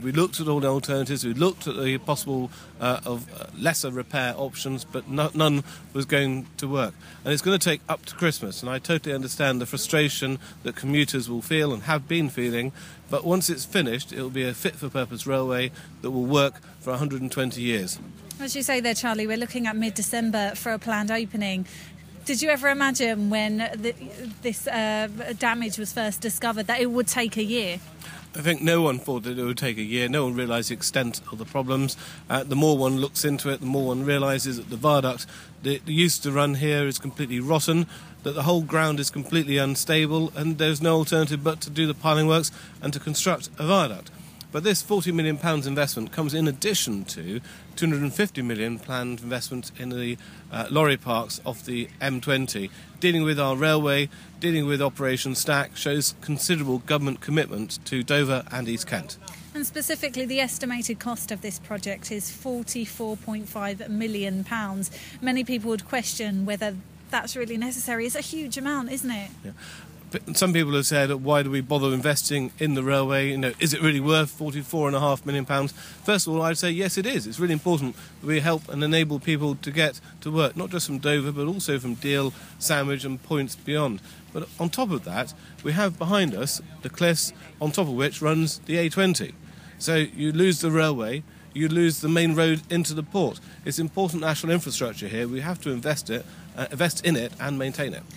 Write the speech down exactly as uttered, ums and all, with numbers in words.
We looked at all the alternatives, we looked at the possible uh, of uh, lesser repair options, but no, none was going to work. And it's going to take up to Christmas, and I totally understand the frustration that commuters will feel and have been feeling, but once it's finished, it will be a fit-for-purpose railway that will work for one hundred twenty years. As you say there, Charlie, we're looking at mid-December for a planned opening. Did you ever imagine when the, this uh, damage was first discovered that it would take a year? I think no one thought that it would take a year. No one realised the extent of the problems. Uh, the more one looks into it, the more one realises that the viaduct that used to run here is completely rotten, that the whole ground is completely unstable, and there's no alternative but to do the piling works and to construct a viaduct. But this forty million pounds investment comes in addition to two hundred fifty million pounds planned investment in the uh, lorry parks off the M twenty. Dealing with our railway, dealing with Operation Stack, shows considerable government commitment to Dover and East Kent. And specifically, the estimated cost of this project is forty-four point five million pounds. Many people would question whether that's really necessary. It's a huge amount, isn't it? Yeah. Some people have said, why do we bother investing in the railway? You know, is it really worth forty-four and a half million pounds? First of all, I'd say yes, it is. It's really important that we help and enable people to get to work, not just from Dover, but also from Deal, Sandwich and points beyond. But on top of that, we have behind us the cliffs, on top of which runs the A twenty. So you lose the railway, you lose the main road into the port. It's important national infrastructure here. We have to invest it, uh, invest in it and maintain it.